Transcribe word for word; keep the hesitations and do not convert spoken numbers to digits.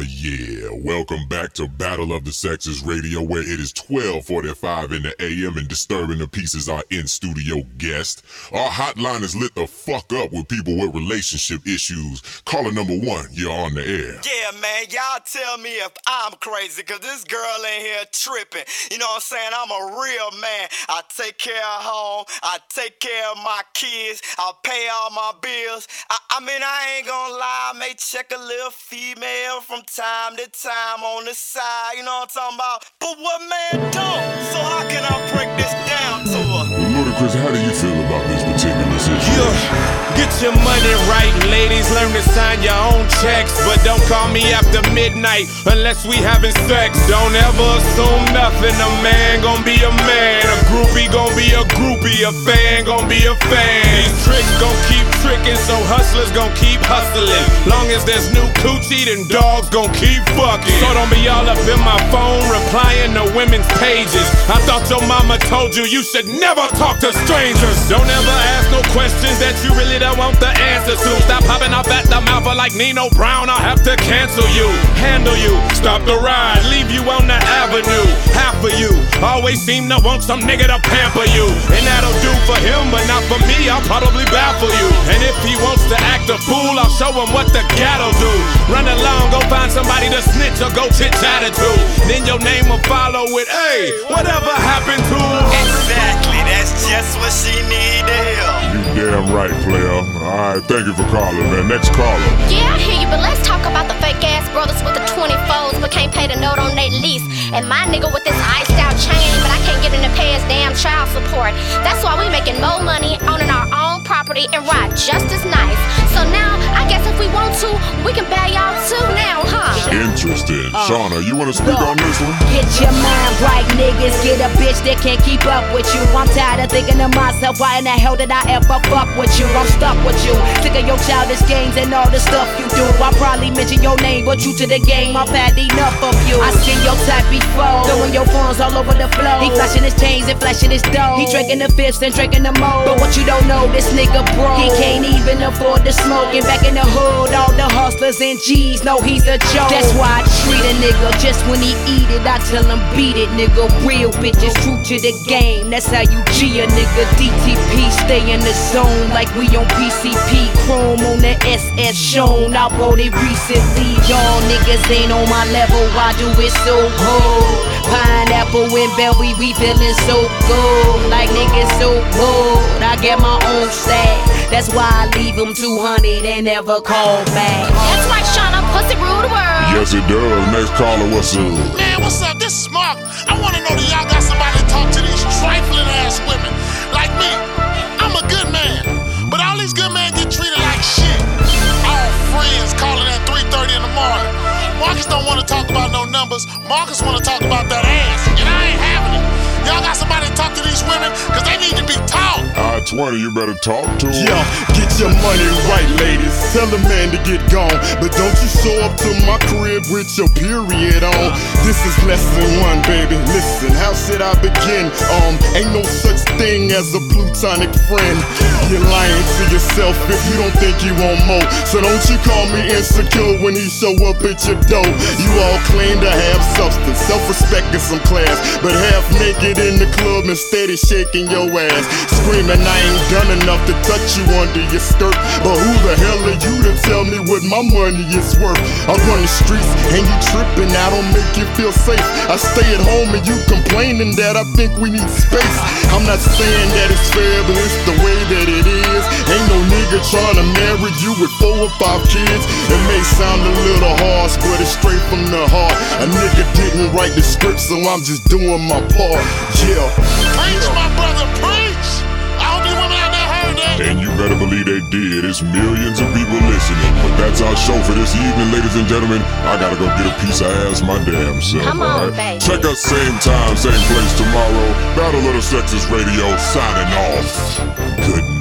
yeah, welcome back to Battle of the Sexes Radio, where it is twelve forty-five in the A M and disturbing the pieces our in-studio guest. Our hotline is lit the fuck up with people with relationship issues. Caller number one, you're on the air. Yeah, man, y'all tell me if I'm crazy, cause this girl in here tripping. You know what I'm saying? I'm a real man. I take care of home, I take care of my kids, I pay all my bills. I, I mean, I ain't gonna lie, I may check a little female from time to time on the side, you know what I'm talking about? But what man don't? So how can I break this down to her? Ludacris, how do you feel about this particular situation? Yeah. Get your money right, ladies. Learn to sign your own checks. But don't call me after midnight unless we having sex. Don't ever assume nothing. A man gon' be a man. A groupie gon' be a groupie. A fan gon' be a fan. These tricks gon' keep tricking, so hustlers gon' keep hustling. Long as there's new coochie, then dogs gon' keep fucking. So don't be all up in my phone replying to women's pages. I thought your mama told you you should never talk to strangers. Don't ever ask no questions that you really don't want the answer to. Stop popping off at the mouth like Nino Brown. I'll have to cancel you, handle you, stop the ride, leave you on the avenue. Half of you always seem to want some nigga to pamper you, and that'll do for him, but not for me. I'll probably baffle you. And if he wants to act a fool, I'll show him what the gat'll do. Run along, go find somebody to snitch or go chit-chat to. Then your name will follow with, hey, whatever happened to? Exactly, that's just what she need to hear. You damn right, player. Alright, thank you for calling, man. Next caller. Yeah, I hear you, but let's talk about the fake ass brothers with the twenty-fours but can't pay the note on their lease. And my nigga with this iced out chain, but I can't get him to pay his damn child support. That's why we making more money owning our own property and ride just as nice. So now, I guess if we want to, we can buy y'all too now, huh? Interesting. Uh, Shauna, you wanna speak look, on this one? Get your mind right, niggas. Get a bitch that can't keep up with you. I'm tired of thinking to myself, why in the hell did I ever fuck with you? I'm stuck with you. Sick of your childish games and all the stuff you do. I probably mention your name, but you to the game, I've had enough of you. I seen your type before, throwing your phones all over the floor. He flashing his chains and flashing his dough. He drinking the fifths and drinking the mo. But what you don't know, this nigga broke. He can't even afford the smoke. And back in the hood, all the hustlers and G's know he's a joke. That's why I treat a nigga just when he eat it, I tell him beat it, nigga. Real bitches, true to the game. That's how you G a nigga. D T P, stay in the zone like we on P C P. Chrome on the S S shown. I bought it recently. Y'all niggas ain't on my level. Why do it so hard? Pineapple and berry, we feeling so good. Like niggas so good. I get my own stack. That's why I leave them two hundred and never call back. That's right, Shauna. Pussy rule the world. Yes, it does. Next caller, what's up? Man, what's up? This is Mark. I want to know that y'all got somebody to talk to these trifling ass women like me. I'm a good man, but all these good men get treated like shit. All friends calling at three thirty in the morning. Marcus don't want to talk about no numbers. Marcus want to talk about that ass, and I ain't having it. Y'all got somebody to talk to these women, cause they need to be taught. I twenty, you better talk to them. Yeah, get your money right, ladies. Tell the man to get gone, but don't you show up to my crib with your period on. This is lesson one, baby. Listen, how should I begin? Um, ain't no such thing as a plutonic friend. You're lying to yourself if you don't think you want more. So don't you call me insecure when he show up at your door. You all claim to have substance, self-respect and some class, but half naked in the club and steady shaking your ass, screaming I ain't done enough to touch you under your skirt. But who the hell are you to tell me what my money is worth? I run the streets and you tripping, I don't make you feel safe. I stay at home and you complaining that I think we need space. I'm not saying that it's fair, but it's the way that it is. Ain't no nigga trying to marry you with four or five kids. It may sound a little harsh, but it's straight from the heart. A nigga didn't write the script, so I'm just doing my part. Yeah. Preach, my brother, preach. I hope you women out there heard that. And you better believe they did. It's millions of people listening. But that's our show for this evening, ladies and gentlemen. I gotta go get a piece of ass my damn self. Come on, right? baby. Check us same time, same place tomorrow. Battle of the Sexes Radio signing off. Good